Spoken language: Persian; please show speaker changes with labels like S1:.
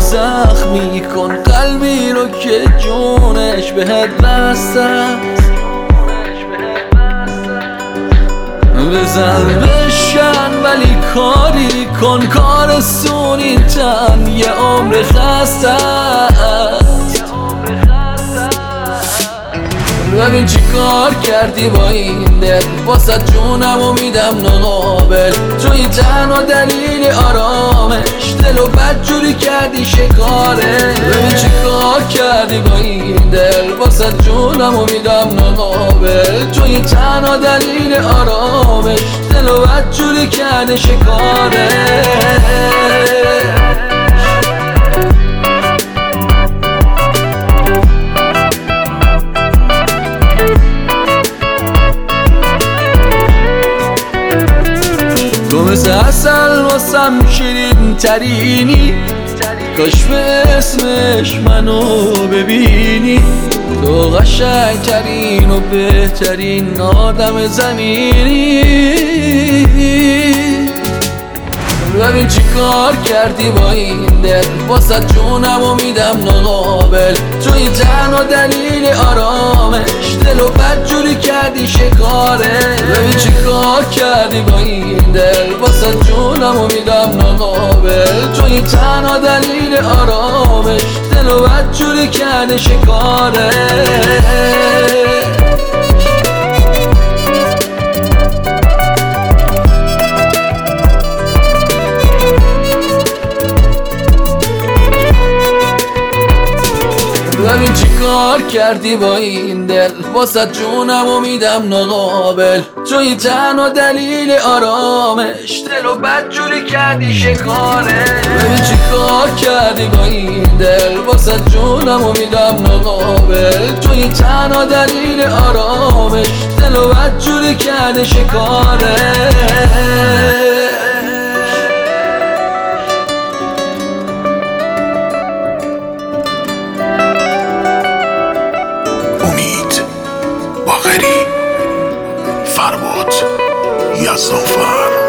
S1: زخمی کن قلبی رو که جونش بهت بسته است. بزن بشکن ولی کاری کن، کار سونی تن یه عمر خسته است. ببین چی کار کردی با این دل، واسه جونمو میدم نقابل. توی تنها دلیل آرامش، دلو بدجوری کردی شکاره. ببین چی کار کردی با این دل، واسه جونمو میدم نقابل. توی تنها دلیل آرامش، دلو بدجوری کردی شکاره. تو مثل اصل واسم شیرین ترینی، کاش به اسمش منو ببینی. تو قشنگ ترین و بهترین آدم زمینی. ببین چی کار کردی با این دل، واسه جونمو میدم نقابل. توی تنها دلیل آرامش، دلو بدجوری کردی شکاره. ببین چی کار کردی با این دل، واسه جونمو میدم نقابل. توی تنها دلیل آرامش، دلو بدجوری کردی شکاره. ببین چی کار کردی با این دل، واسه جونمو میدم نقابل. توی تنها دلیل آرامش، دلو بدجوری کردی شکاره. ببین چی کار کردی با این دل، واسه جونمو میدم نقابل. توی تنها دلیل آرامش، دلو بدجوری کردی شکاره.
S2: فرباد یزدانفر.